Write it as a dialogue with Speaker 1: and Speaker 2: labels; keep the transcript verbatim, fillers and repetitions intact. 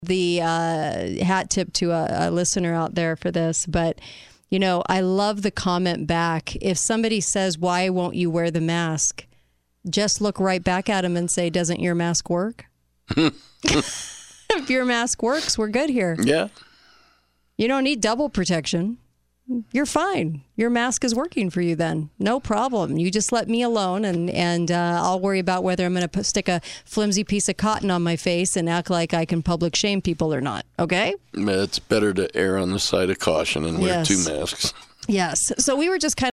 Speaker 1: the uh, hat tip to a, a listener out there for this, but you know, I love the comment back. If somebody says, "Why won't you wear the mask?" just look right back at them and say, "Doesn't your mask work?" If your mask works, we're good here.
Speaker 2: Yeah.
Speaker 1: You don't need double protection. You're fine. Your mask is working for you then. No problem. You just let me alone, and, and uh, I'll worry about whether I'm going to stick a flimsy piece of cotton on my face and act like I can public shame people or not. Okay?
Speaker 2: It's better to err on the side of caution and wear
Speaker 1: Yes.
Speaker 2: two masks.
Speaker 1: Yes. So we were just kind of